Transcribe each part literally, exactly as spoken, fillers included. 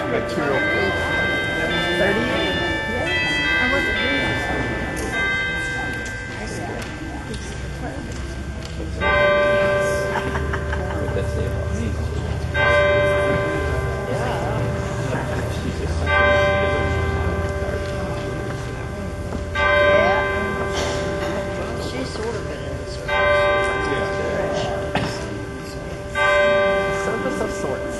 Material case. thirty-eight. Yeah. I wasn't here. That's the She's sort of been in this service of sorts.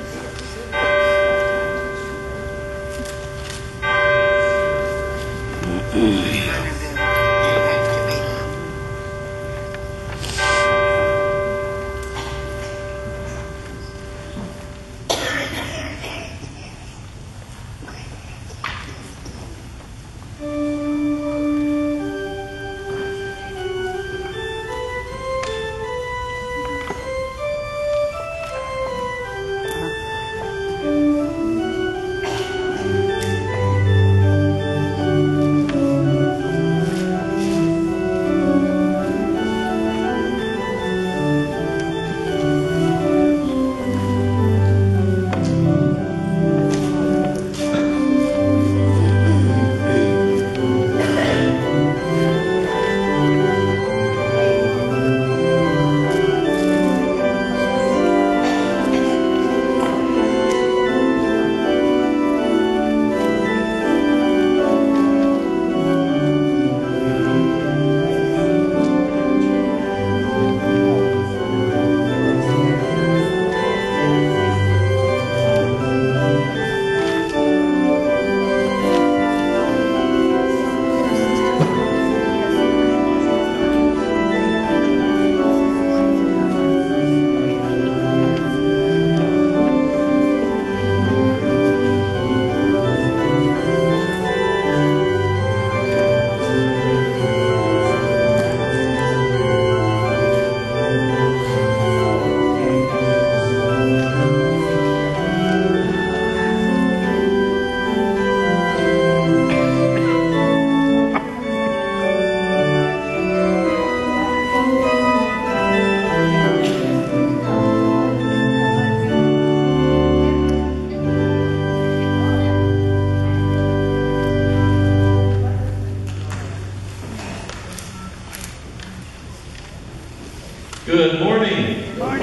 Good morning. Morning.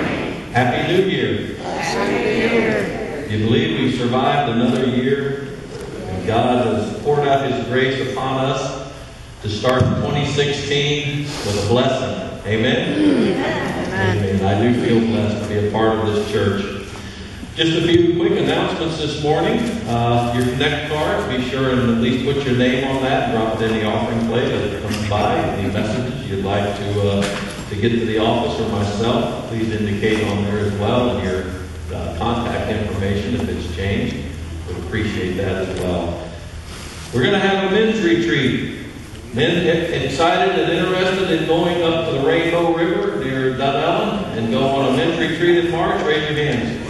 Happy New Year. Happy New Year. You believe we survived another year, and God has poured out His grace upon us to start twenty sixteen with a blessing. Amen? Amen. Amen. I do feel blessed to be a part of this church. Just a few quick announcements this morning. Uh, your Connect card, be sure and at least put your name on that. Drop it in the offering plate as it comes by. Any messages you'd like to uh, to get to the office or myself, please indicate on there as well, and your uh, contact information if it's changed. We'd appreciate that as well. We're going to have a men's retreat. Men excited and interested in going up to the Rainbow River near Dunellen and go on a men's retreat in March? Raise your hands.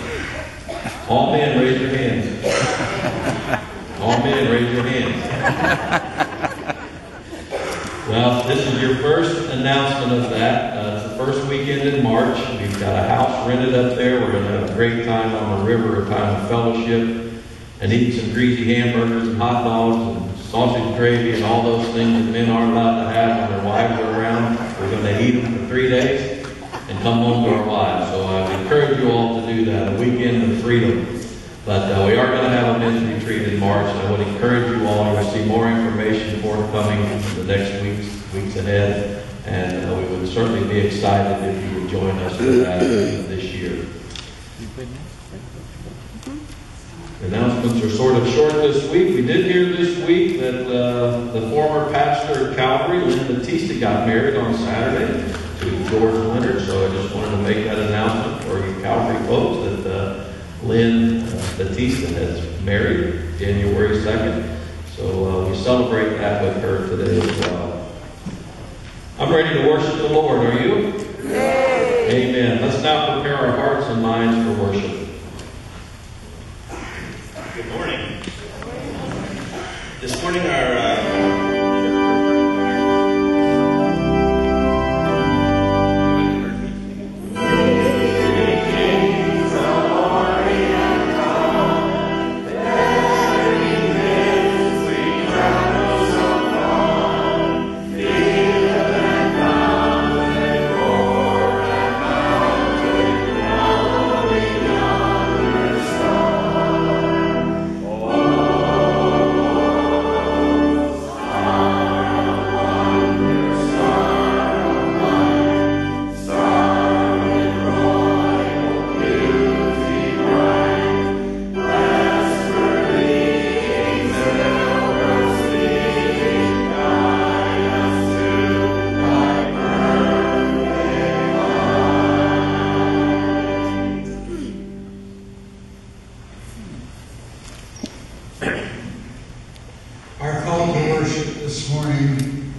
All men, raise your hands. All men, raise your hands. Well, this is your first announcement of that. Uh, it's the first weekend in March. We've got a house rented up there. We're going to have a great time on the river, a time of fellowship, and eat some greasy hamburgers and hot dogs and sausage gravy and all those things that men aren't allowed to have when their wives are around. We're going to eat them for three days and come home to our wives. So I would encourage you all to do that, a weekend of freedom. But uh, we are going to have a men's retreat in March, and I would encourage you all to see more information forthcoming in the next weeks, weeks ahead. And uh, we would certainly be excited if you would join us for that this year. The announcements are sort of short this week. We did hear this week that uh, the former pastor at Calvary, Lynn Batista, got married on Saturday to George Leonard. So I just wanted to make that announcement for you Calvary folks that uh, Lynn uh, Batista has married January second. So uh, we celebrate that with her today as well. I'm ready to worship the Lord. Are you? Yay. Amen. Let's now prepare our hearts and minds for worship. Good morning. This morning our uh, Glory and this morning.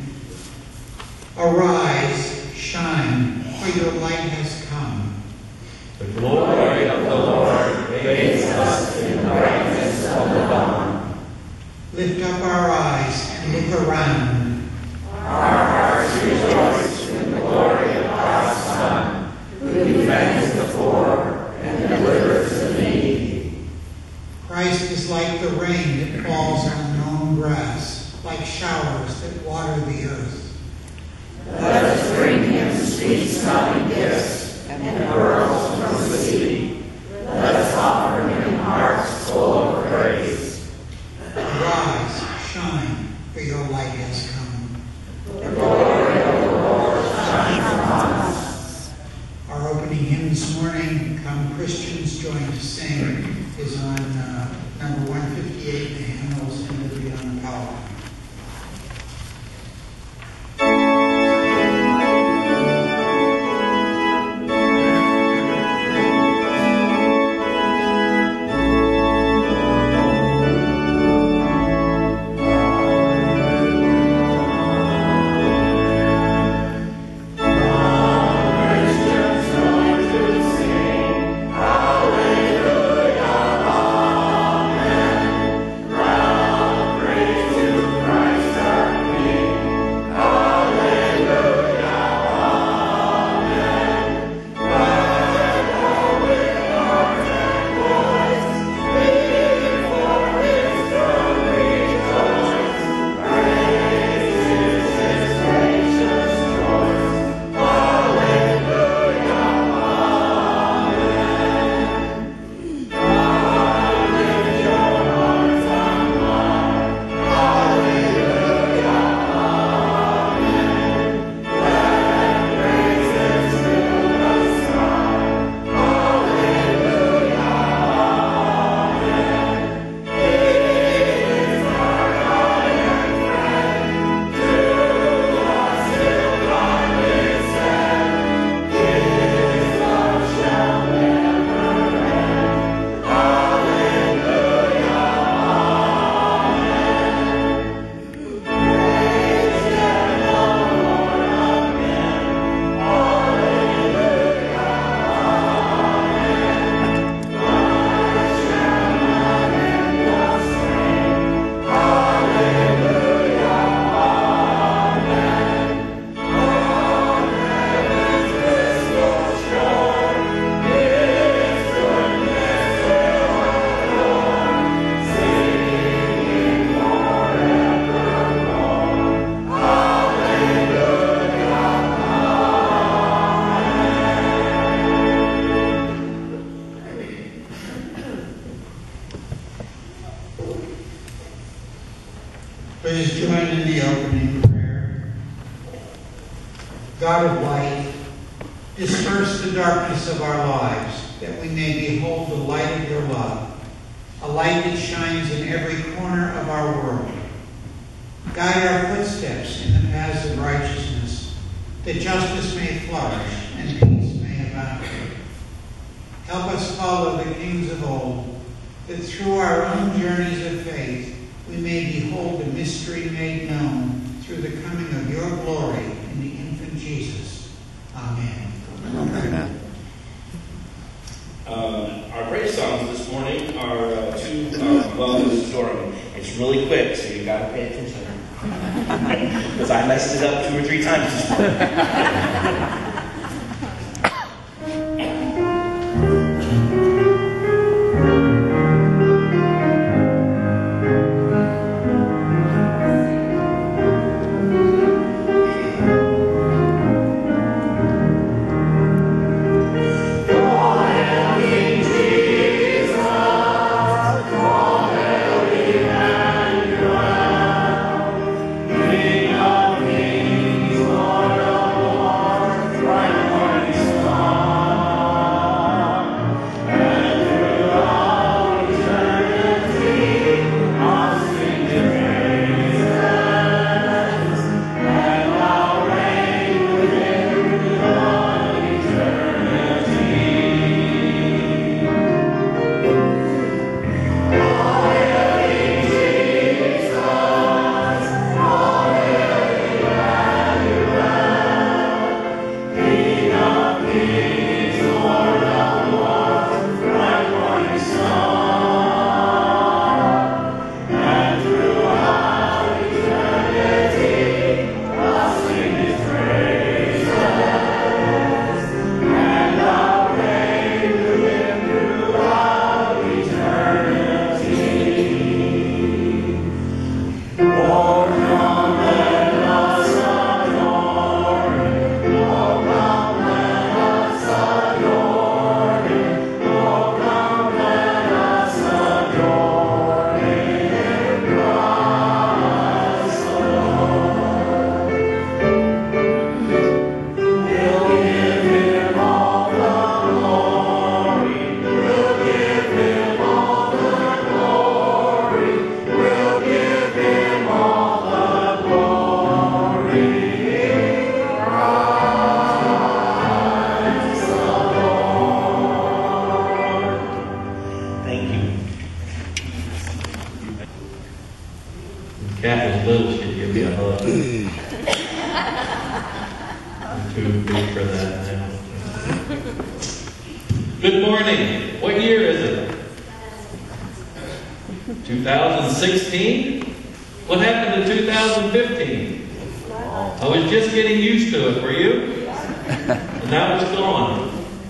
Arise, shine, for your light has come. The glory of the Lord bathes us in the brightness of the dawn. Lift up our eyes and look around. Our hearts rejoice in the glory of God's Son, who defends the poor and delivers the needy. Christ is like the rain that falls on mown grass, like showers that water the earth. Let us bring him sweet-smelling gifts and pearls from the sea. Let us offer him hearts full of praise. Arise, shine, for your light has come. The glory of the Lord shines upon us. Our opening hymn this morning, Come Christians Join to Sing, is on uh, number one fifty-eight in the hymnals, and will be on the PowerPoint. Please join in the opening prayer. God of light, disperse the darkness of our lives, that we may behold the light of your love, a light that shines in every corner of our world. Guide our footsteps in the paths of righteousness, that justice may flourish and peace may abound. Help us follow the kings of old, that through our own journeys of faith we may behold the mystery made known through the coming of your glory in the infant Jesus. Amen. Amen. Uh, our praise songs this morning are uh, two, uh, well, this story. It's really quick, so you got to pay attention. Because I messed it up two or three times this morning. King of kings, Lord of lords, Cat was little, she'd give me a hug. I'm too big for that now. Good morning. What year is it? two thousand sixteen? What happened to two thousand fifteen? I was just getting used to it. Were you? And now it's gone.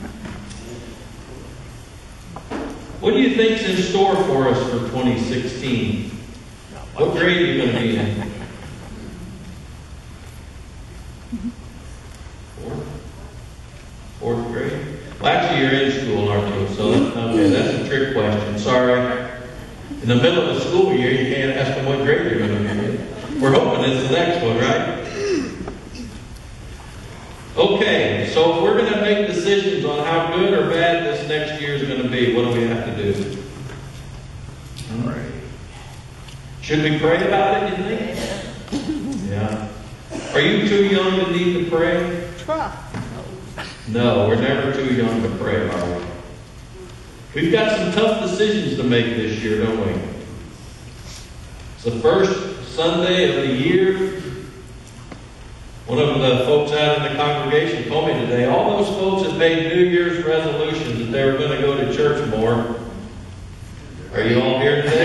What do you think's in store for us for twenty sixteen? What grade are you going to be in? Fourth? Fourth grade? Well, actually, you're in school, aren't you? So, okay, that's a trick question. Sorry. In the middle of the school year, you can't ask them what grade you're going to be in. We're hoping it's the next one, right? Okay, so if we're going to make decisions on how good or bad this next year is going to be, what do we have to do? Pray. Should we pray about it, you think? Yeah. Are you too young to need to pray? No, we're never too young to pray, are we? We've got some tough decisions to make this year, don't we? It's the first Sunday of the year. One of the folks out in the congregation told me today, all those folks that made New Year's resolutions that they were going to go to church more. Are you all here today?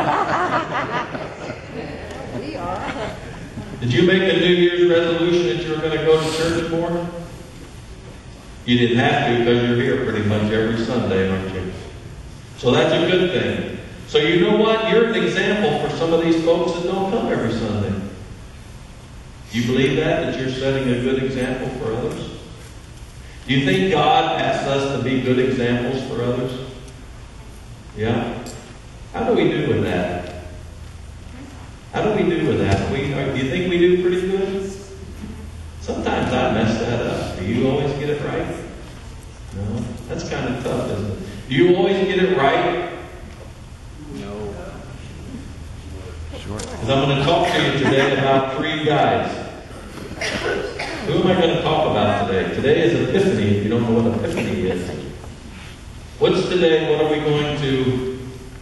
We are. Did you make a New Year's resolution that you were going to go to church more? You didn't have to because you're here pretty much every Sunday, aren't you? So that's a good thing. So you know what? You're an example for some of these folks that don't come every Sunday. Do you believe that? That you're setting a good example for others? Do you think God asks us to be good examples for others? Yeah? How do we do with that? How do we do with that? We, do you think we do pretty good? Sometimes I mess that up. Do you always get it right? No? That's kind of tough, isn't it? Do you always get it right? No. Sure. Because I'm going to talk to you today about three guys. Who am I going to talk about today? Today is Epiphany, if you don't know what Epiphany is. What's today? What are we going to...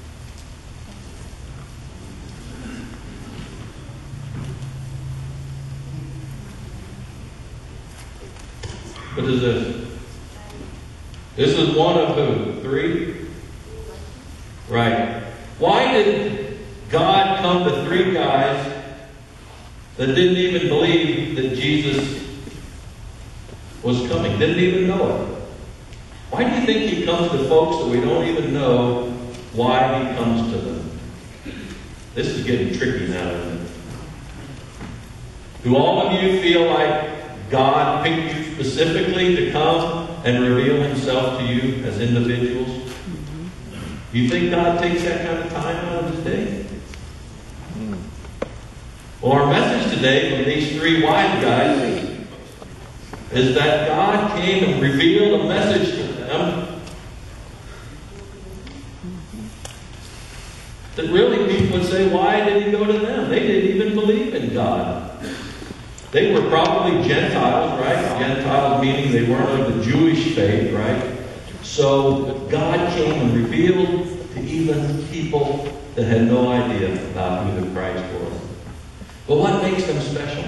What is this? This is one of who? Three? Right. Why did God come to three guys that didn't even believe that Jesus was coming? Didn't even know it. Why do you think He comes to folks that we don't even know why He comes to them? This is getting tricky now, isn't it? Do all of you feel like God picked you specifically to come and reveal Himself to you as individuals? Do you think God takes that kind of time out of His day? Well, our message today from these three wise guys is that God came and revealed a message to them that really people would say, why did He go to them? They didn't even believe in God. They were probably Gentiles, right? Gentiles meaning they weren't of the Jewish faith, right? So God came and revealed to even people that had no idea about who the Christ was. But what makes them special?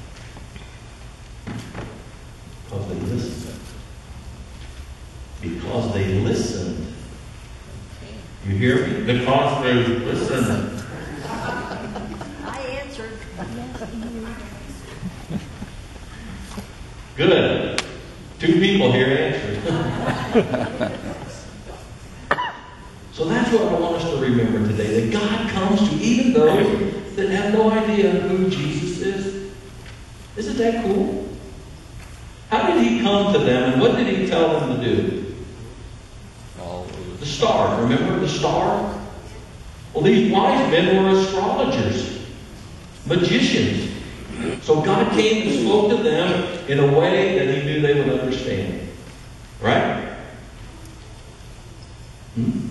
Because they listened. Because they listened. You hear me? Because they listened. I answered. Good. Two people here answered. So that's what I want us to remember today. That God comes to even those that have no idea who Jesus is. Isn't that cool? How did He come to them and what did He tell them to do? The star. Remember the star? Well, these wise men were astrologers, magicians. So God came and spoke to them in a way that He knew they would understand. Right? Hmm?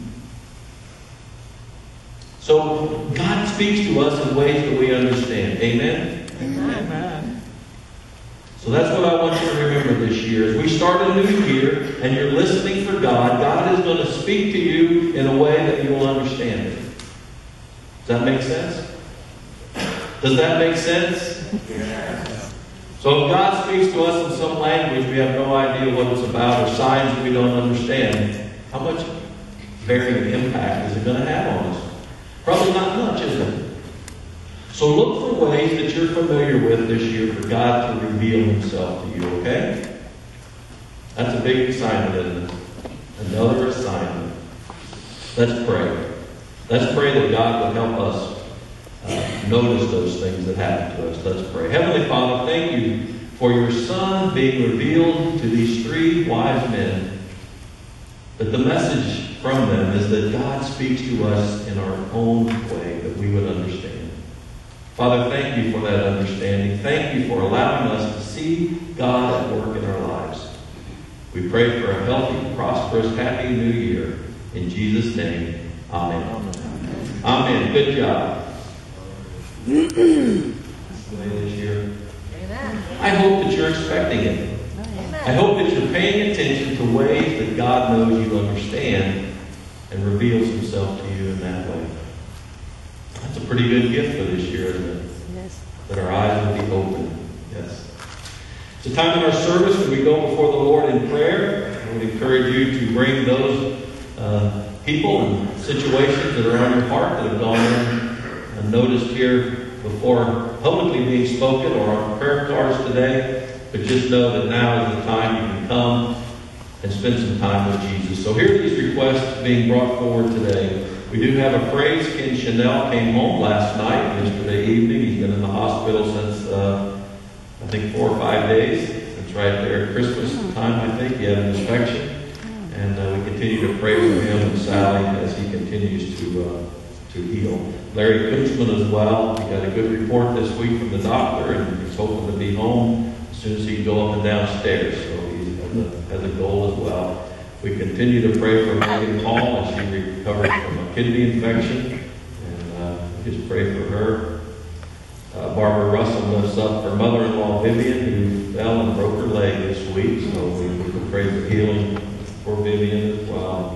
So God speaks to us in ways that we understand. Amen? Amen. So that's what I want you to remember this year. As we start a new year and you're listening for God, God is going to speak to you in a way that you will understand it. Does that make sense? Does that make sense? So if God speaks to us in some language we have no idea what it's about, or signs that we don't understand, how much varying impact is it going to have on us? Probably not much, is it? So look for ways that you're familiar with this year for God to reveal Himself to you, okay? That's a big assignment, isn't it? Another assignment. Let's pray. Let's pray that God would help us uh, notice those things that happen to us. Let's pray. Heavenly Father, thank you for your Son being revealed to these three wise men. But the message from them is that God speaks to us in our own way that we would understand. Father, thank you for that understanding. Thank you for allowing us to see God at work in our lives. We pray for a healthy, prosperous, happy new year. In Jesus' name, amen. Amen. Amen. Good job. This year. I hope that you're expecting it. I hope that you're paying attention to ways that God knows you understand and reveals Himself to you in that way. That's a pretty good gift for this year, isn't it? Yes. That our eyes will be open. Yes. It's a time in our service when we go before the Lord in prayer. I would encourage you to bring those uh, people and situations that are on your heart that have gone in and noticed here before publicly being spoken or on prayer cards today. But just know that now is the time you can come and spend some time with Jesus. So here are these requests being brought forward today. We do have a praise. Ken Chanel came home last night, yesterday evening. He's been in the hospital since, uh, I think, four or five days. It's right there at Christmas time, I think. He had an infection. And uh, we continue to pray for him and Sally as he continues to uh, to heal. Larry Kunzman as well. He got a good report this week from the doctor, and he's hoping to be home as soon as he can go up and down stairs. So he has a, has a goal as well. We continue to pray for Megan Hall as she recovers from a kidney infection. And uh, just pray for her. Uh, Barbara Russell lifts up her mother-in-law Vivian, who fell and broke her leg this week. So we, we can pray for healing for Vivian as well.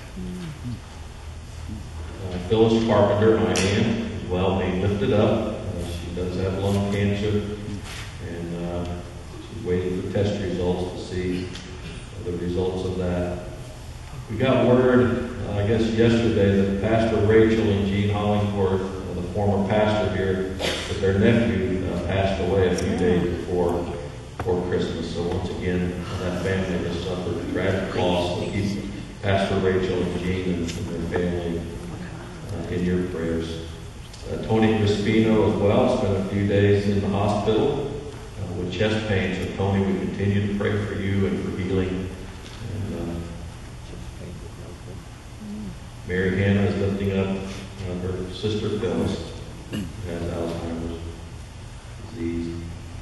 Uh, Phyllis Carpenter, my aunt, as well, being lifted up. Uh, she does have lung cancer. And uh, she's waiting for test results to see the results of that. We got word, uh, I guess yesterday, that Pastor Rachel and Gene Hollingsworth, uh, the former pastor here, that their nephew uh, passed away a few days before, before Christmas. So once again, that family has suffered a tragic loss. So keep Pastor Rachel and Gene and, and their family uh, in your prayers. Uh, Tony Crispino as well spent a few days in the hospital uh, with chest pain. So Tony, we continue to pray for you and for healing. Mary Hannah is lifting up uh, her sister Phyllis, who has Alzheimer's disease.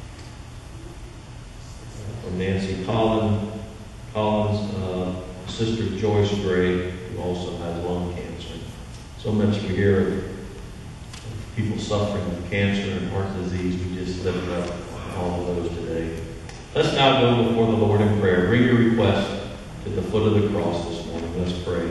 Uh, from Nancy Collins, Collins uh, sister Joyce Gray, who also has lung cancer. So much we hear of people suffering with cancer and heart disease. We just lift up all of those today. Let's now go before the Lord in prayer. Bring your request to the foot of the cross this morning. Let's pray.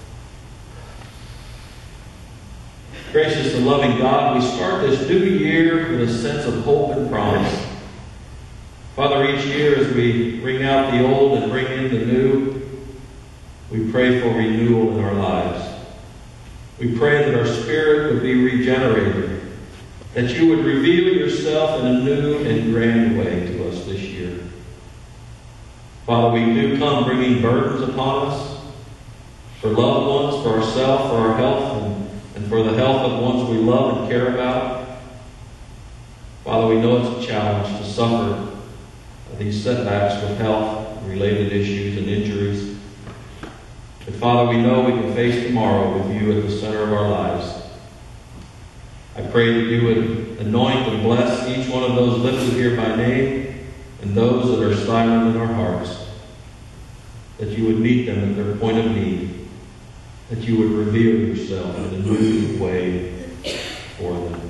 Gracious and loving God, we start this new year with a sense of hope and promise. Father, each year as we bring out the old and bring in the new, we pray for renewal in our lives. We pray that our spirit would be regenerated, that you would reveal yourself in a new and grand way to us this year. Father, we do come bringing burdens upon us for loved ones, for ourselves, for our health, and and for the health of ones we love and care about. Father, we know it's a challenge to suffer these setbacks with health-related issues and injuries. But Father, we know we can face tomorrow with you at the center of our lives. I pray that you would anoint and bless each one of those lifted here by name and those that are silent in our hearts, that you would meet them at their point of need, that you would reveal yourself in a new way for them.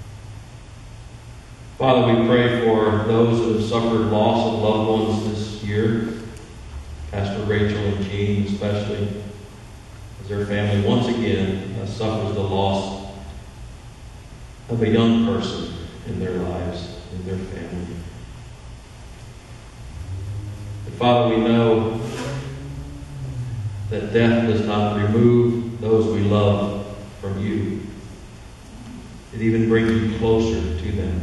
Father, we pray for those who have suffered loss of loved ones this year, Pastor Rachel and Jean especially, as their family once again uh, suffers the loss of a young person in their lives, in their family. And Father, we know that death does not remove those we love from you. It even brings you closer to them.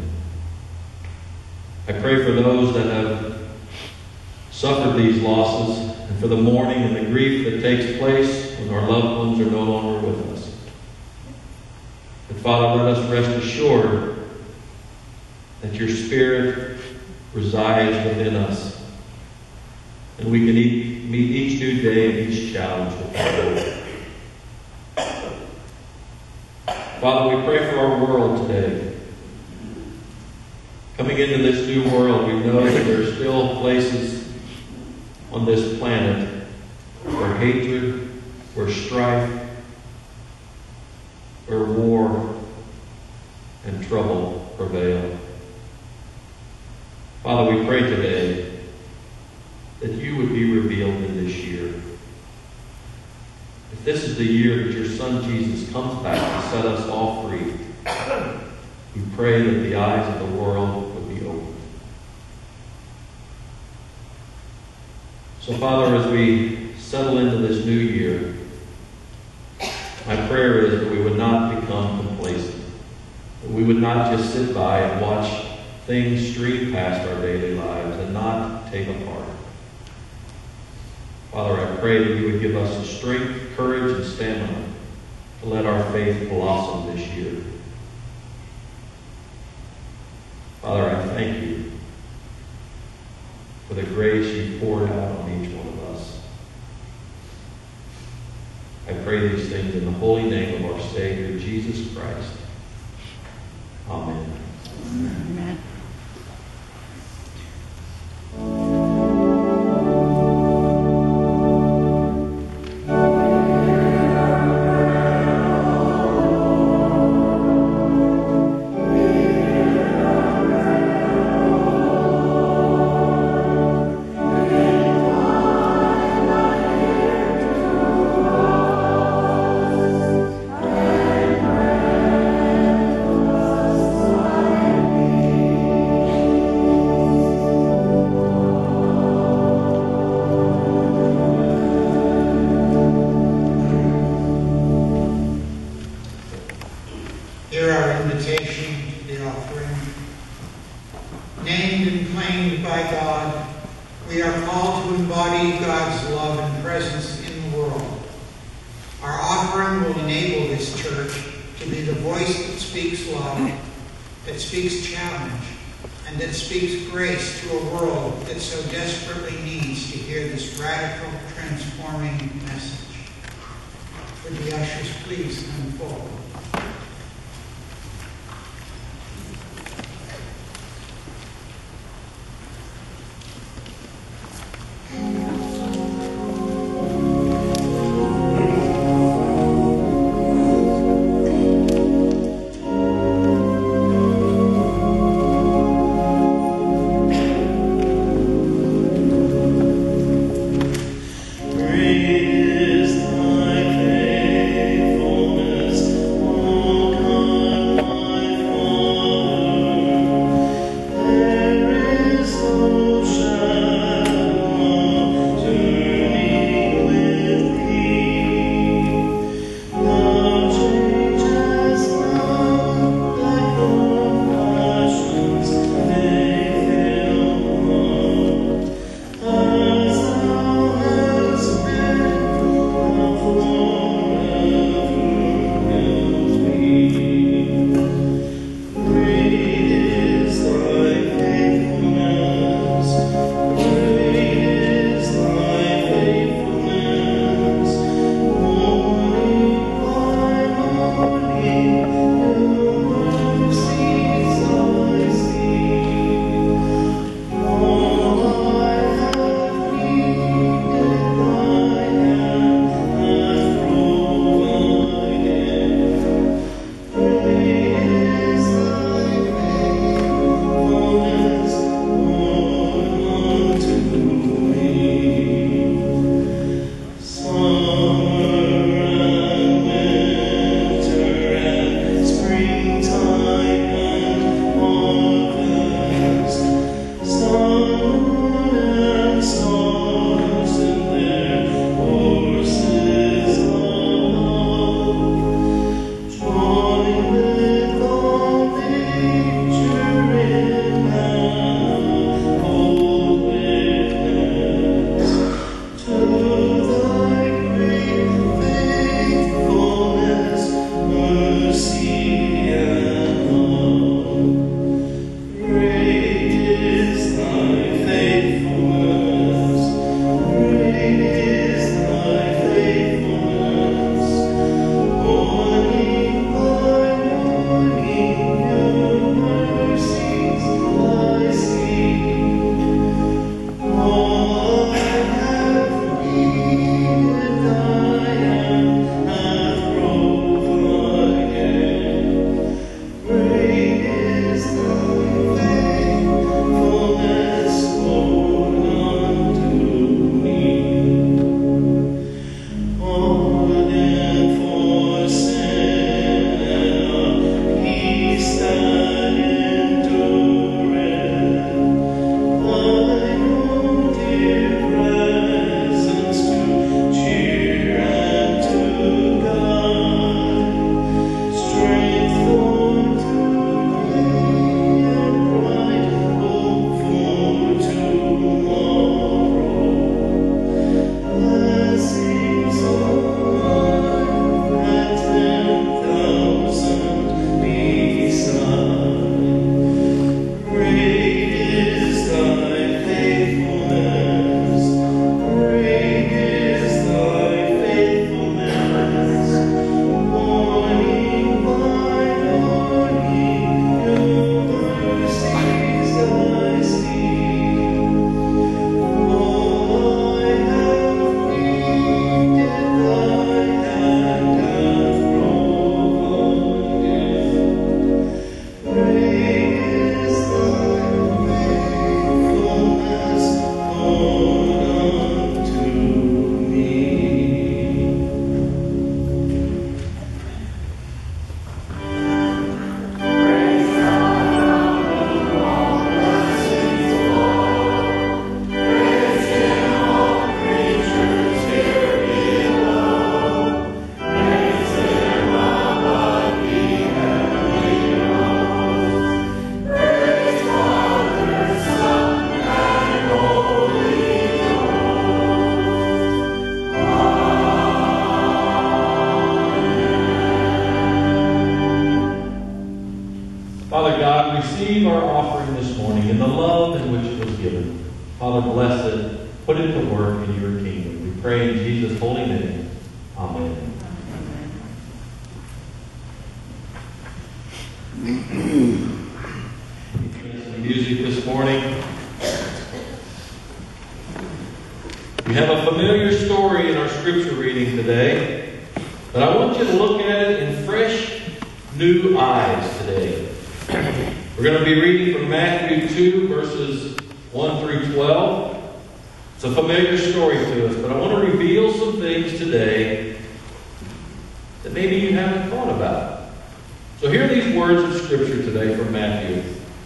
I pray for those that have suffered these losses and for the mourning and the grief that takes place when our loved ones are no longer with us. And Father, let us rest assured that your Spirit resides within us, and we can eat, meet each new day and each challenge with our Lord. Father, we pray for our world today. Coming into this new world, we know that there are still places on this planet where hatred, where strife, where war and trouble prevail. Father, we pray today that you would be revealed in this year. If this is the year that your Son Jesus comes back to set us all free, we pray that the eyes of the world would be opened. So, Father, as we settle into this new year, my prayer is that we would not become complacent, that we would not just sit by and watch things stream past our daily lives and not take a part. Father, I pray that you would give us the strength, courage, and stamina to let our faith blossom this year. Father, I thank you for the grace you poured out on each one of us. I pray these things in the holy name of our Savior, Jesus Christ. Amen. Amen. Hear our invitation to the offering. Named and claimed by God, we are called to embody God's love and presence in the world. Our offering will enable this church to be the voice that speaks love, that speaks challenge, and that speaks grace to a world that so desperately needs to hear this radical, transforming message. Would the ushers please come forward? Great is thy faithfulness, O God, receive our offering this morning in the love in which it was given. Father, bless it. Put it to work in your kingdom. We pray in Jesus' holy name. Amen. Music this morning. We have a familiar story in our scripture reading today, but I want you to look at it in fresh, new eyes today. We're going to be reading from Matthew two, verses one through twelve. It's a familiar story to us, but I want to reveal some things today that maybe you haven't thought about. So hear these words of scripture today from Matthew.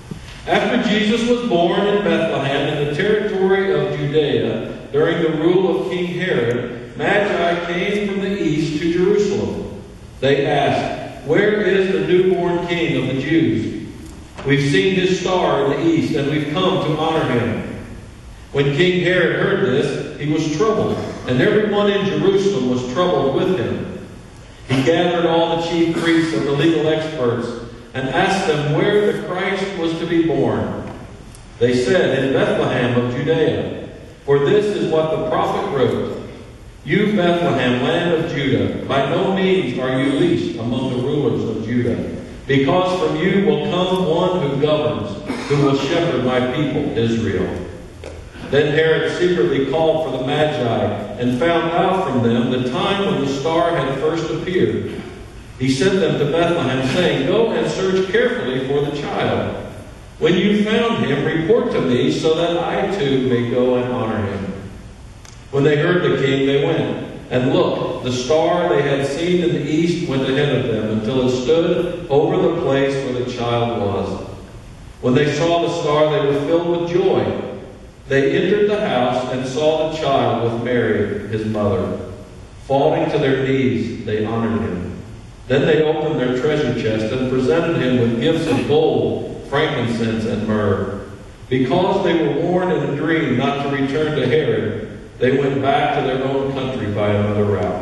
After Jesus was born in Bethlehem in the territory of Judea during the rule of King Herod, Magi came from the east to Jerusalem. They asked, "Where is the newborn King of the Jews? We've seen his star in the east, and we've come to honor him." When King Herod heard this, he was troubled, and everyone in Jerusalem was troubled with him. He gathered all the chief priests and the legal experts and asked them where the Christ was to be born. They said, "In Bethlehem of Judea, for this is what the prophet wrote. You, Bethlehem, land of Judah, by no means are you least among the rulers of Judah, because from you will come one who governs, who will shepherd my people, Israel." Then Herod secretly called for the Magi and found out from them the time when the star had first appeared. He sent them to Bethlehem, saying, "Go and search carefully for the child. When you found him, report to me, so that I too may go and honor him." When they heard the king, they went. And look, the star they had seen in the east went ahead of them until it stood over the place where the child was. When they saw the star, they were filled with joy. They entered the house and saw the child with Mary, his mother. Falling to their knees, they honored him. Then they opened their treasure chest and presented him with gifts of gold, frankincense, and myrrh. Because they were warned in a dream not to return to Herod, they went back to their own country by another route.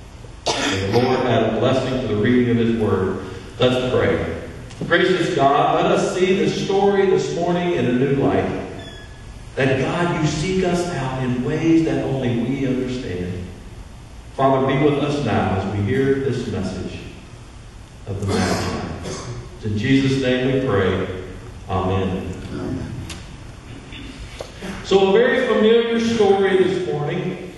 May the Lord add a blessing to the reading of his word. Let's pray. Gracious God, let us see this story this morning in a new light. That, God, you seek us out in ways that only we understand. Father, be with us now as we hear this message of the Magi. It's in Jesus' name we pray. Amen. Amen. So a very familiar story this morning.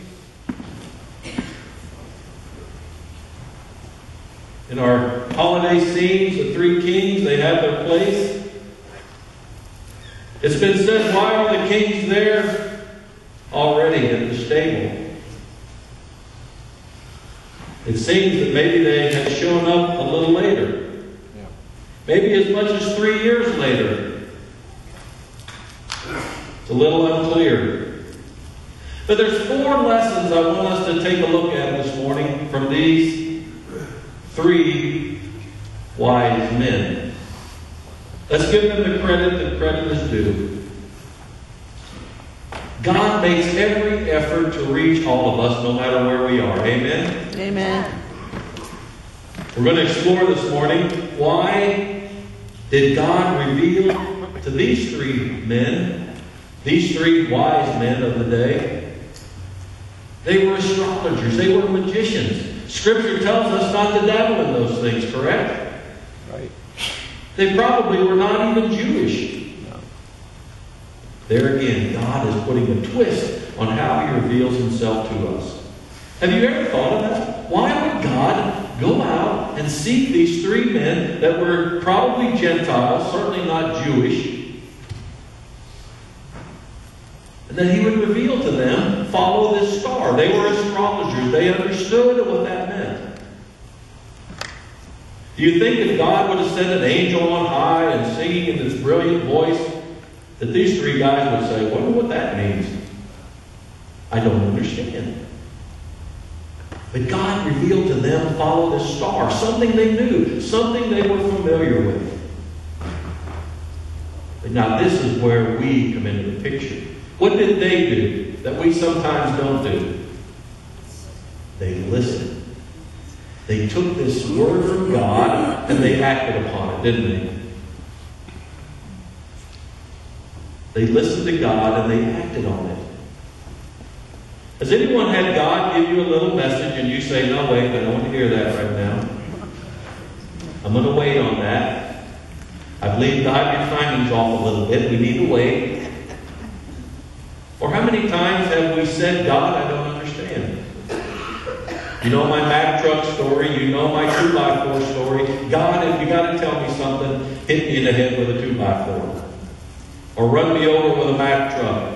In our holiday scenes, the three kings, they have their place. It's been said, why are the kings there already at the stable? It seems that maybe they had shown up a little later. Yeah. Maybe as much as three years later. It's a little unclear. But there's four lessons I want us to take a look at this morning from these three wise men. Let's give them the credit that credit is due. God makes every effort to reach all of us, no matter where we are. Amen? Amen. We're going to explore this morning, why did God reveal to these three men, these three wise men of the day? They were astrologers. They were magicians. Scripture tells us not to dabble in those things, correct? Right. They probably were not even Jewish. No. There again, God is putting a twist on how He reveals Himself to us. Have you ever thought of that? Why would God go out and seek these three men that were probably Gentiles, certainly not Jewish, and then He would reveal to them, follow this star? They were astrologers. They understood what that meant. Do you think if God would have sent an angel on high and singing in this brilliant voice, that these three guys would say, wonder what that means? I don't understand. But God revealed to them, follow this star, something they knew, something they were familiar with. But now this is where we come into the picture. What did they do that we sometimes don't do? They listened. They took this word from God and they acted upon it, didn't they? They listened to God and they acted on it. Has anyone had God give you a little message and you say, no, wait, I don't want to hear that right now. I'm going to wait on that. I believe God, your timing's off a little bit. We need to wait. Or how many times have we said, God, I don't understand. You know my Mack truck story. You know my two by four story. God, if you got to tell me something, hit me in the head with a two by four. Or run me over with a Mack truck.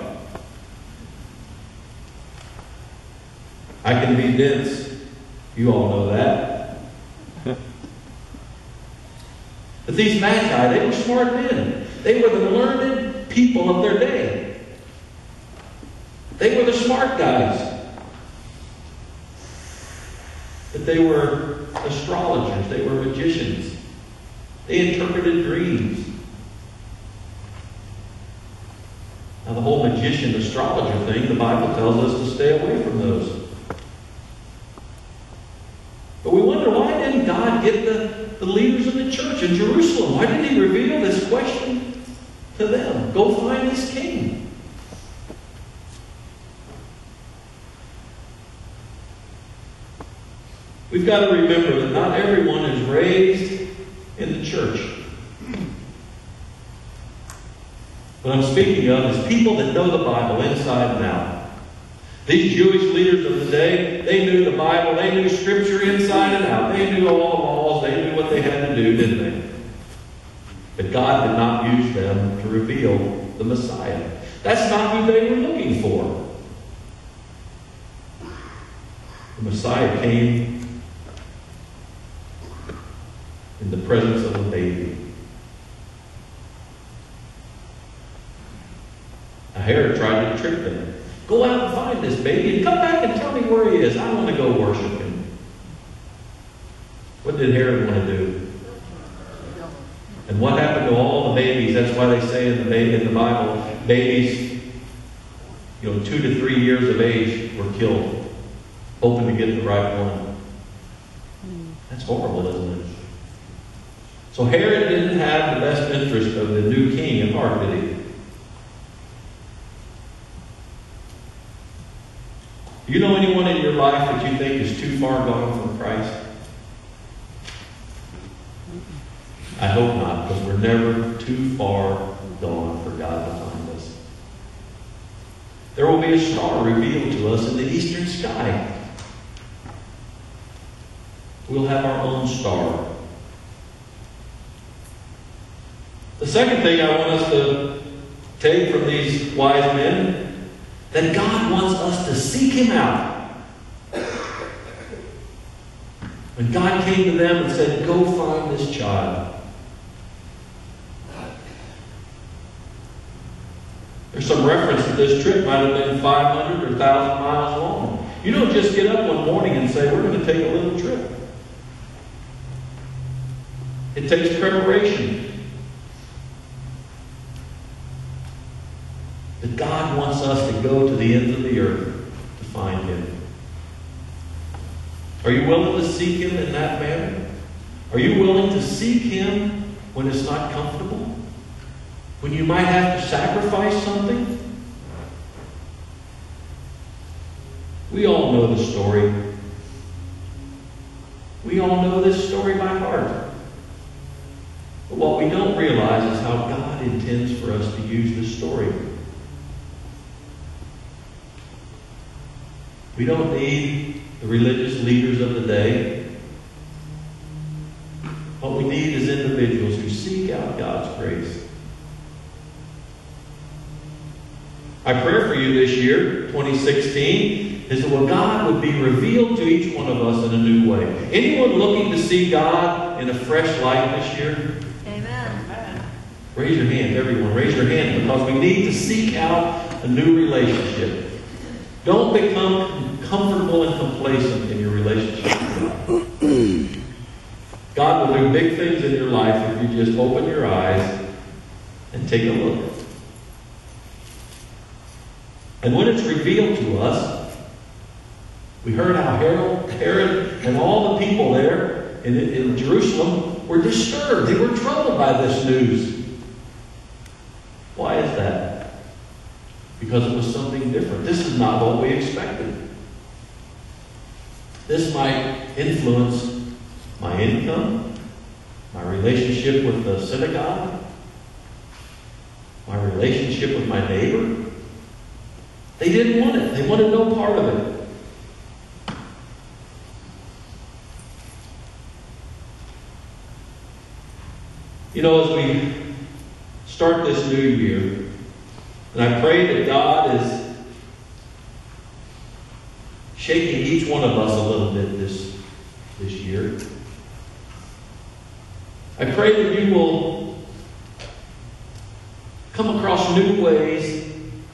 I can be dense. You all know that. But these Magi, they were smart men. They were the learned people of their day. They were the smart guys. But they were astrologers. They were magicians. They interpreted dreams. Now the whole magician astrologer thing, the Bible tells us to stay away from those. But we wonder, why didn't God get the, the leaders of the church in Jerusalem? Why didn't He reveal this question to them? Go find this king. We've got to remember that not everyone is raised in the church. What I'm speaking of is people that know the Bible inside and out. These Jewish leaders of the day, they knew the Bible, they knew Scripture inside and out. They knew all the laws, they knew what they had to do, didn't they? But God did not use them to reveal the Messiah. That's not who they were looking for. The Messiah came in the presence of a baby. Now Herod tried to trick them. Go out and find this baby and come back and tell me where he is. I want to go worship him. What did Herod want to do? And what happened to all the babies? That's why they say in the baby in the Bible, babies, you know, two to three years of age were killed, hoping to get the right one. That's horrible, isn't it? So Herod didn't have the best interest of the new king at heart, did he? Do you know anyone in your life that you think is too far gone from Christ? I hope not, because we're never too far gone for God to find us. There will be a star revealed to us in the eastern sky. We'll have our own star. The second thing I want us to take from these wise men, that God wants us to seek Him out. When God came to them and said, go find this child. There's some reference that this trip might have been five hundred or one thousand miles long. You don't just get up one morning and say, we're going to take a little trip. It takes preparation. That God wants us to go to the ends of the earth to find Him. Are you willing to seek Him in that manner? Are you willing to seek Him when it's not comfortable? When you might have to sacrifice something? We all know the story. We all know this story by heart. But what we don't realize is how God intends for us to use this story. We don't need the religious leaders of the day. What we need is individuals who seek out God's grace. My prayer for you this year, twenty sixteen, is that well, God would be revealed to each one of us in a new way. Anyone looking to see God in a fresh light this year? Amen. Raise your hand, everyone. Raise your hand, because we need to seek out a new relationship. Don't become comfortable and complacent in your relationship with God. God will do big things in your life if you just open your eyes and take a look. And when it's revealed to us, we heard how Herod, Herod and all the people there in, in Jerusalem were disturbed. They were troubled by this news. Why is that? because it was something different. This is not what we expected. This might influence my income, my relationship with the synagogue, my relationship with my neighbor. They didn't want it. They wanted no part of it. You know, as we start this new year, and I pray that God is shaking each one of us a little bit this, this year. I pray that you will come across new ways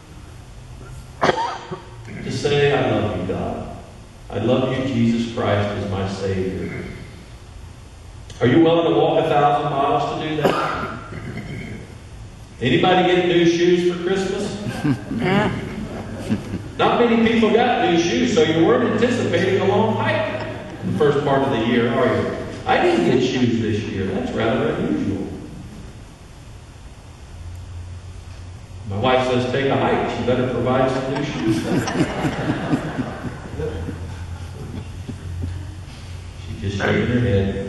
to say, I love you, God. I love you, Jesus Christ, as my Savior. Are you willing to walk a thousand miles to do that? Anybody get new shoes for Christmas? Not many people got new shoes, so you weren't anticipating a long hike in the first part of the year, are you? I didn't get shoes this year. That's rather unusual. My wife says, take a hike. She better provide some new shoes. She's just shaking her head.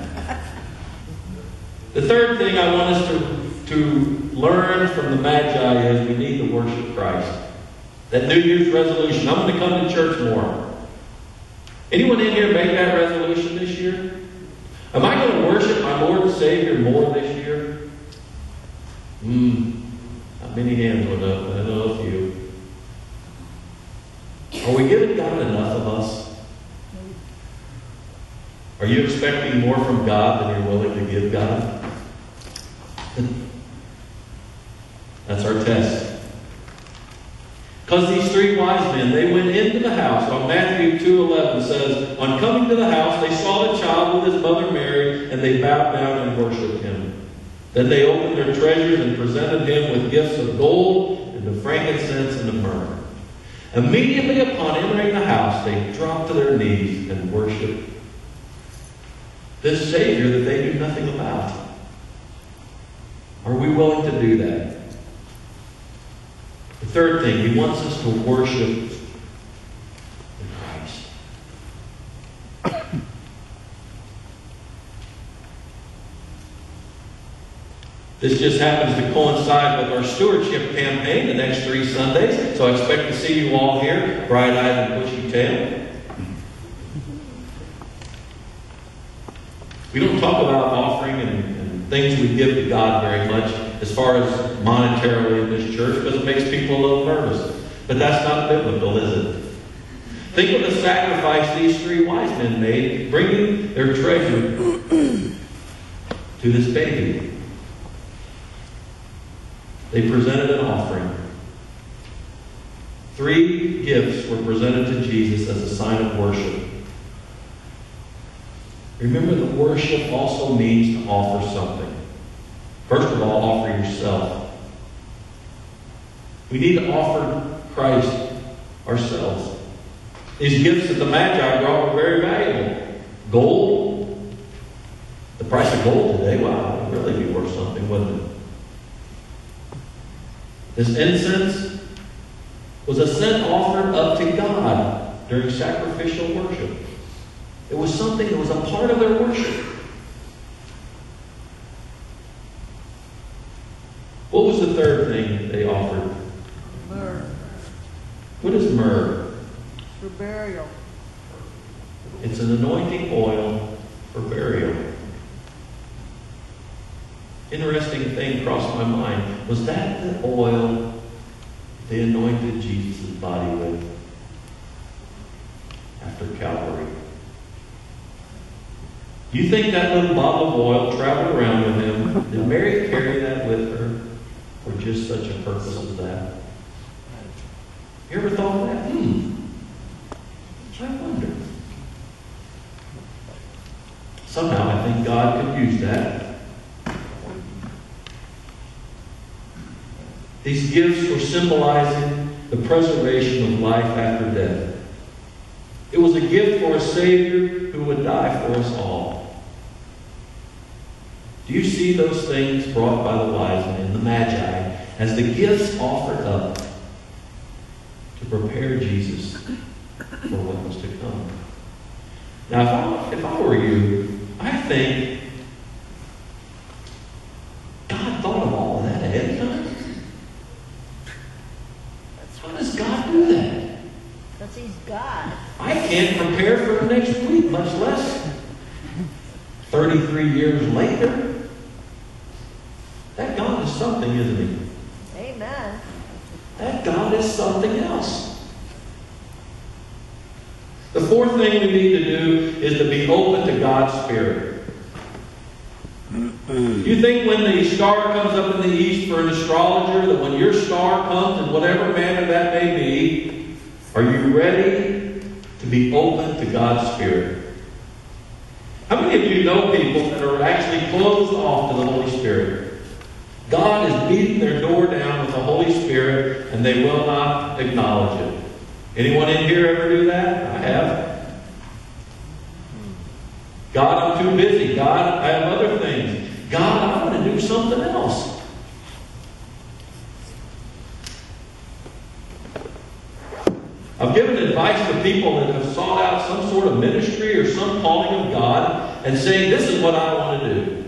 The third thing I want us to, to learn from the Magi is we need to worship Christ. That New Year's resolution, I'm going to come to church more. Anyone in here make that resolution this year? Am I going to worship my Lord and Savior more this year? Hmm. Not many hands went up, but I know a few. Are we giving God enough of us? Are you expecting more from God than you're willing to give God? That's our test. Because these three wise men, they went into the house. On Matthew two eleven says, on coming to the house, they saw the child with his mother Mary, and they bowed down and worshipped him. Then they opened their treasures and presented him with gifts of gold and of frankincense and of myrrh. Immediately upon entering the house, they dropped to their knees and worshipped this Savior that they knew nothing about. Are we willing to do that? The third thing, he wants us to worship in Christ. This just happens to coincide with our stewardship campaign the next three Sundays, so I expect to see you all here, bright-eyed and bushy-tailed. We don't talk about offering and, and things we give to God very much as far as monetarily in this church because it makes people a little nervous. But that's not biblical, is it? Think of the sacrifice these three wise men made, bringing their treasure to this baby. They presented an offering. Three gifts were presented to Jesus as a sign of worship. Remember that worship also means to offer something. First of all, offer yourself. We need to offer Christ ourselves. These gifts that the Magi brought were very valuable. Gold. The price of gold today, wow, it would really be worth something, wouldn't it? This incense was a scent offered up to God during sacrificial worship. It was something that was a part of their worship. What was the third thing that they offered? Myrrh. What is myrrh? For burial. It's an anointing oil for burial. Interesting thing crossed my mind. Was that the oil they anointed Jesus' body with after Calvary? Do you think that little bottle of oil traveled around with him? Did Mary carry that with her for just such a purpose as that? You ever thought of that? Hmm. I wonder. Somehow I think God could use that. These gifts were symbolizing the preservation of life after death. It was a gift for a Savior who would die for us all. Do you see those things brought by the wise men, the Magi, as the gifts offered up prepare Jesus for what was to come. Now, if I, if I were you, I think God thought of all of that ahead of time. How does God do that? Because He's God. I can't prepare for the next week, much less thirty-three years later. That God is something, isn't He? Amen. That God is something else. The fourth thing we need to do is to be open to God's Spirit. You think when the star comes up in the east for an astrologer, that when your star comes in whatever manner that may be, are you ready to be open to God's Spirit? How many of you know people that are actually closed off to the Holy Spirit? God is beating their door down with the Holy Spirit, and they will not acknowledge it. Anyone in here ever do that? I have. God, I'm too busy. God, I have other things. God, I want to do something else. I've given advice to people that have sought out some sort of ministry or some calling of God and saying, this is what I want to do.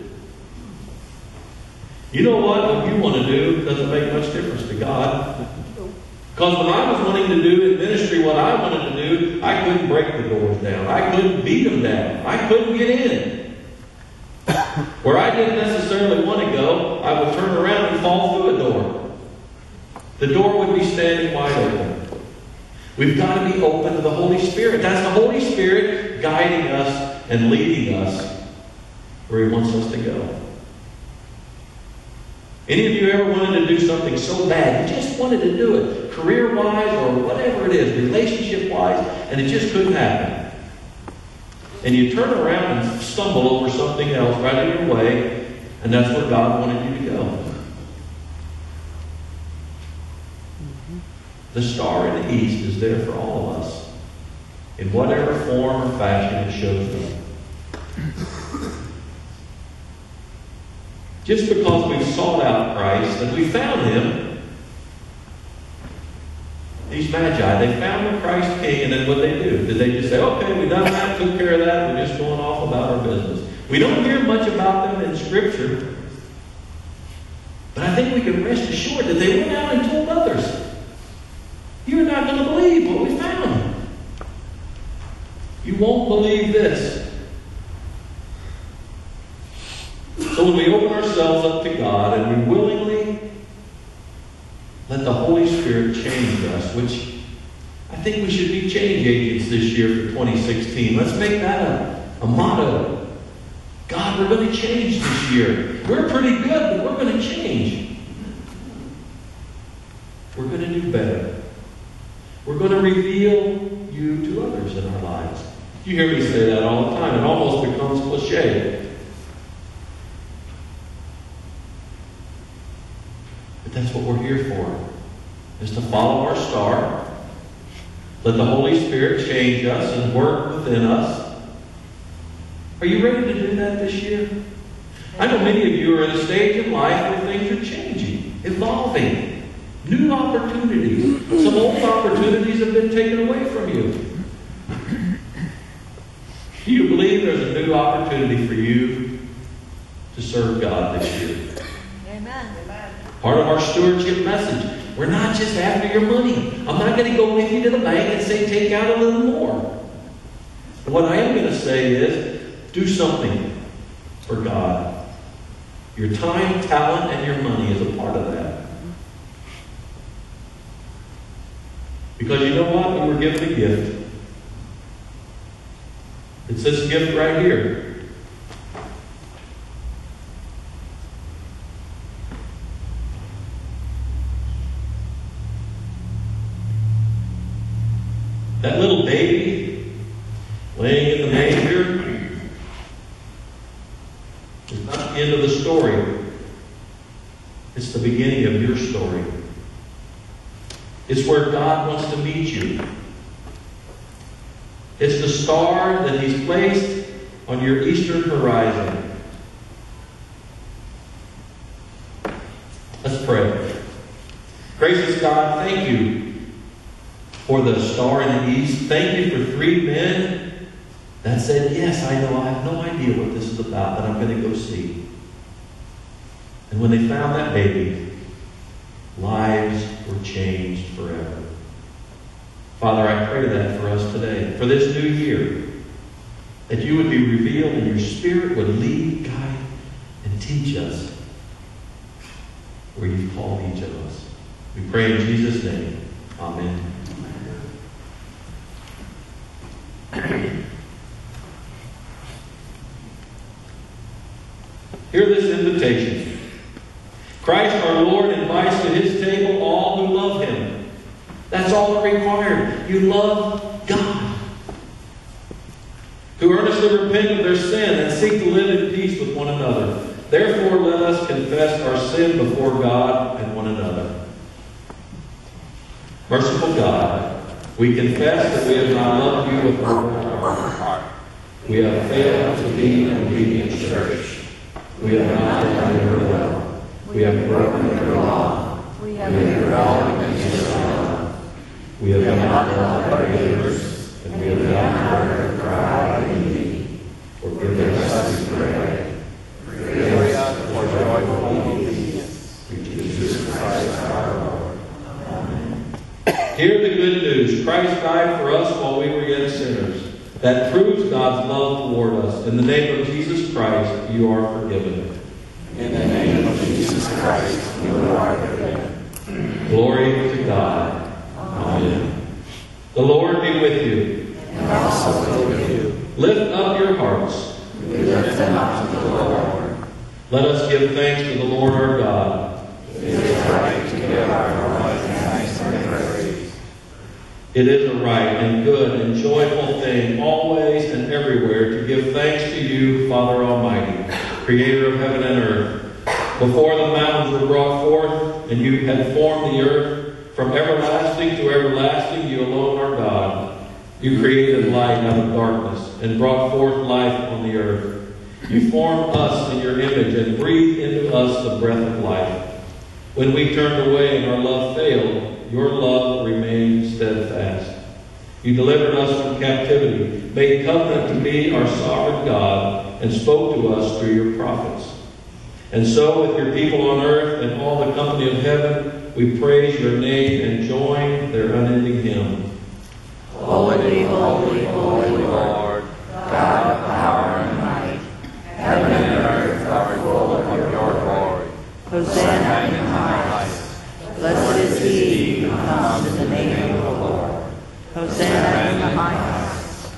You know what? What you want to do doesn't make much difference to God. Because when I was wanting to do in ministry what I wanted to do, I couldn't break the doors down. I couldn't beat them down. I couldn't get in. Where I didn't necessarily want to go, I would turn around and fall through a door. The door would be standing wide open. We've got to be open to the Holy Spirit. That's the Holy Spirit guiding us and leading us where He wants us to go. Any of you ever wanted to do something so bad, you just wanted to do it, career-wise or whatever it is, relationship-wise, and it just couldn't happen? And you turn around and stumble over something else right in your way, and that's where God wanted you to go. The star in the east is there for all of us, in whatever form or fashion it shows up. Just because we've sought out Christ and we found Him, these magi, they found the Christ King, and then what did they do? Did they just say, okay, we've done that, took care of that, we're just going off about our business? We don't hear much about them in Scripture, but I think we can rest assured that they went out and told others. You're not going to believe what we found. You won't believe this. So when we open ourselves up to God and we willingly let the Holy Spirit change us, which I think we should be change agents this year for twenty sixteen. Let's make that a, a motto. God, we're going to change this year. We're pretty good, but we're going to change. We're going to do better. We're going to reveal you to others in our lives. You hear me say that all the time. It almost becomes cliche. But that's what we're here for, is to follow our star, let the Holy Spirit change us and work within us. Are you ready to do that this year? I know many of you are at a stage in life where things are changing, evolving, new opportunities. Some old opportunities have been taken away from you. Do you believe there's a new opportunity for you to serve God this year? Amen. Part of our stewardship message. We're not just after your money. I'm not going to go with you to the bank and say, take out a little more. What I am going to say is, do something for God. Your time, talent, and your money is a part of that. Because you know what? We were given a gift. It's this gift right here. That little baby laying in the manger is not the end of the story. It's the beginning of your story. It's where God wants to meet you. It's the star that He's placed on your eastern horizon. Let's pray. Gracious God, thank you for the star in the east. Thank you for three men that said, yes, I know, I have no idea what this is about, but I'm going to go see. And when they found that baby, lives were changed forever. Father, I pray that for us today, for this new year, that you would be revealed and your Spirit would lead, guide, and teach us where you've called each of us. We pray in Jesus' name. Amen. Hear this invitation. Christ our Lord invites to his table all who love him. That's all it required. You love God. Who earnestly repent of their sin and seek to live in peace with one another. Therefore, let us confess our sin before God and one another. Merciful God, we confess that we have not loved you with our whole heart. We have failed to be an obedient church. We have not done your will. We have broken your law. We have rebelled against your love. We have not loved our neighbors, and we have not heard a cry in need. Forgive us, we pray. Create us for joyful obedience. Through Jesus Christ our Lord. Amen. Hear the good news. Christ died for us while we were yet sinners. That proves God's love toward us. In the name of Jesus Christ, you are forgiven. In the name of Jesus Christ, you are forgiven. Glory to God. Amen. The Lord be with you. And also with you. Lift up your hearts. We lift them up to the Lord. Let us give thanks to the Lord our God. It is right to give our Lord thanks and praise. It is a right and good and joyful thing, always and everywhere, to give thanks to you, Father Almighty, Creator of heaven and earth. Before the mountains were brought forth, and you had formed the earth, from everlasting to everlasting, you alone are God. You created light out of darkness, and brought forth life on the earth. You formed us in your image, and breathed into us the breath of life. When we turned away and our love failed, your love remained steadfast. You delivered us from captivity, made covenant to be our sovereign God, and spoke to us through your prophets. And so, with your people on earth and all the company of heaven, we praise your name and join their unending hymn. Holy, holy, holy Lord, God of power and might, heaven and earth are full of your glory. Hosanna in the highest. Blessed is he who comes in the name of the Lord. Hosanna in the highest.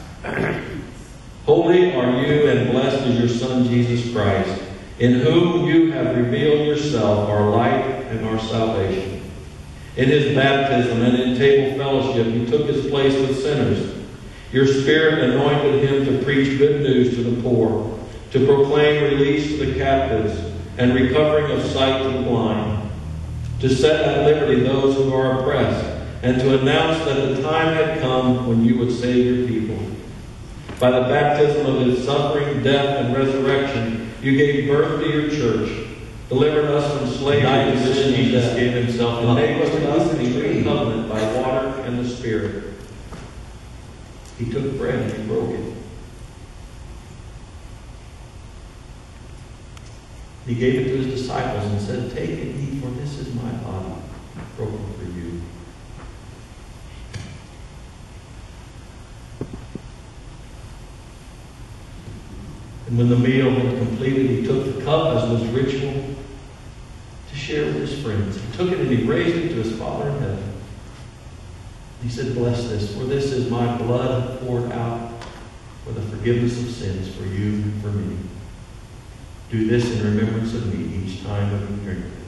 Holy are you, and blessed is your Son, Jesus Christ, in whom you have revealed yourself, our light and our salvation. In his baptism and in table fellowship, he took his place with sinners. Your Spirit anointed him to preach good news to the poor, to proclaim release to the captives, and recovering of sight to the blind, to set at liberty those who are oppressed, and to announce that the time had come when you would save your people. By the baptism of his suffering, death, and resurrection, you gave birth to your church, delivered us from slavery to sin. Jesus gave himself, enabled us to be in covenant by water and the Spirit. He took bread and he broke it. He gave it to his disciples and said, "Take and eat, for this is my body, broken for you." And when the meal was completed, he took the cup as was ritual to share with his friends. He took it and he raised it to his Father in heaven. He said, "Bless this, for this is my blood poured out for the forgiveness of sins for you and for me. Do this in remembrance of me each time that you drink it."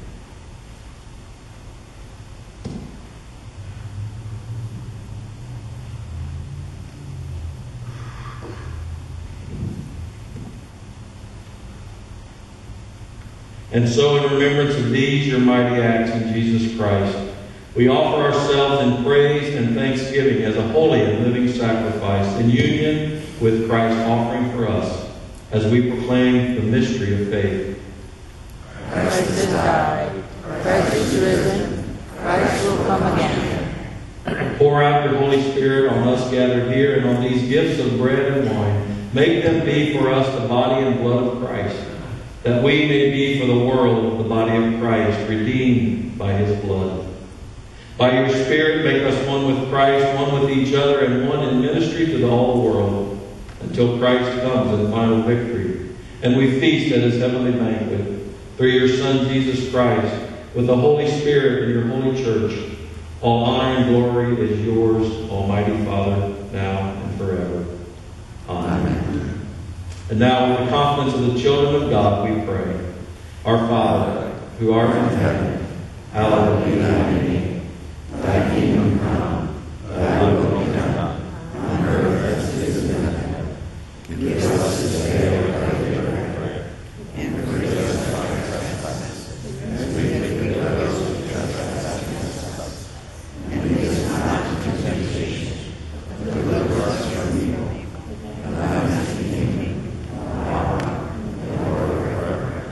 And so, in remembrance of these, your mighty acts in Jesus Christ, we offer ourselves in praise and thanksgiving as a holy and living sacrifice in union with Christ's offering for us, as we proclaim the mystery of faith. Christ has died. Christ is risen. Christ will come again. Pour out your Holy Spirit, on us gathered here and on these gifts of bread and wine. Make them be for us the body and blood of Christ, that we may be for the world the body of Christ, redeemed by his blood. By your Spirit, make us one with Christ, one with each other, and one in ministry to the whole world, until Christ comes in final victory, and we feast at his heavenly banquet. Through your Son, Jesus Christ, with the Holy Spirit and your holy church, all honor and glory is yours, Almighty Father, now and forever. Amen. Amen. And now, with the confidence of the children of God, we pray. Our Father, who art in heaven, hallowed be thy name. Thy kingdom come, thy will be done, on earth as it is in heaven. Give us this day our daily bread, and forgive us our trespasses, as we forgive those who trespass against us. And lead us not into temptation, but deliver us from evil. And thine is the kingdom, power, and glory forever.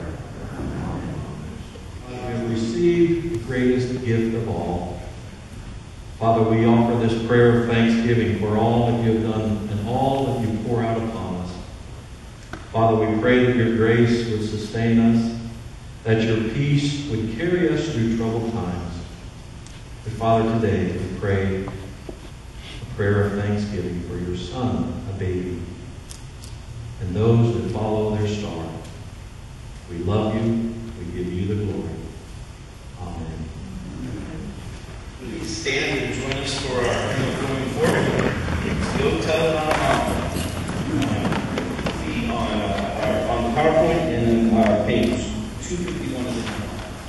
We have received the greatest gift of all. Father, we offer this prayer of thanksgiving for all that you have done and all that you pour out upon us. Father, we pray that your grace would sustain us, that your peace would carry us through troubled times. And Father, today we pray a prayer of thanksgiving for your son, a baby, and those that follow their star. We love you. We give you the glory. Amen. Please stand and join us for our hymn going forward. Go Tell It on uh, be on, uh, our, on the PowerPoint and our page two fifty-one of the hymn.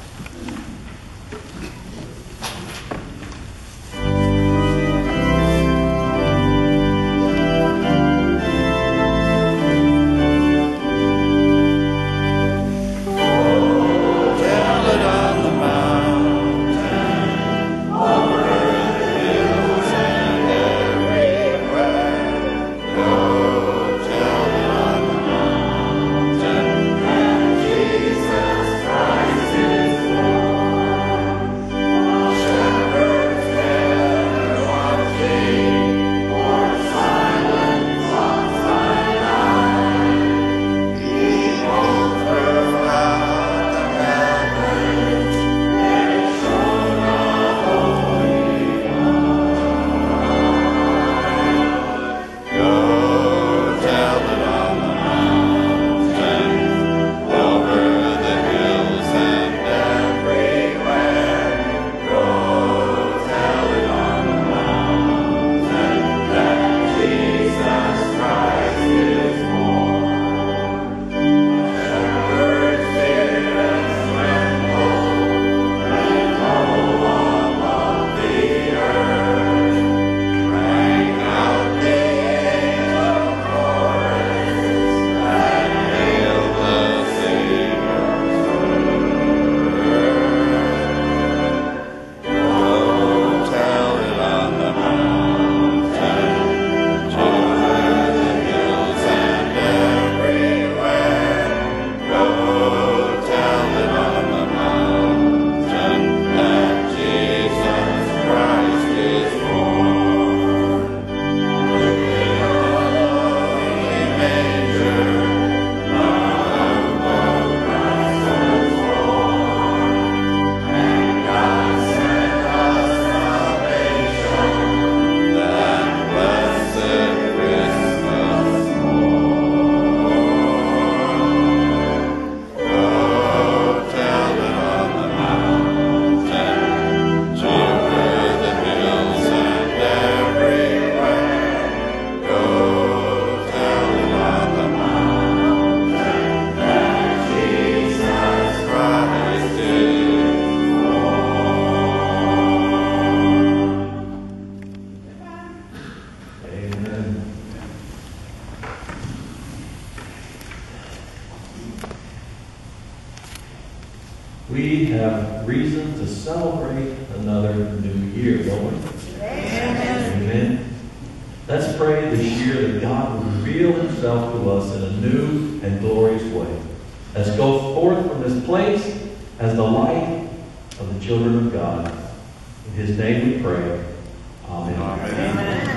We have reason to celebrate another new year, don't we? Amen. Amen. Let's pray this year that God will reveal himself to us in a new and glorious way. Let's go forth from this place as the light of the children of God. In his name we pray. Amen. Amen.